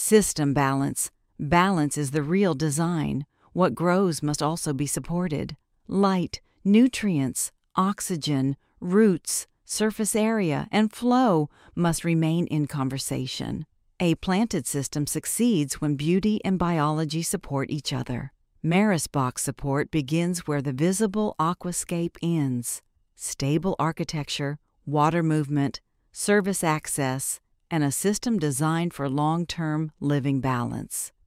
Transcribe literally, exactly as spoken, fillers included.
System balance. Balance is the real design. What grows must also be supported. Light, nutrients, oxygen, roots, surface area, and flow must remain in conversation. A planted system succeeds when beauty and biology support each other. Marisbach support begins where the visible aquascape ends. Stable architecture, water movement, service access, and a system designed for long-term living balance.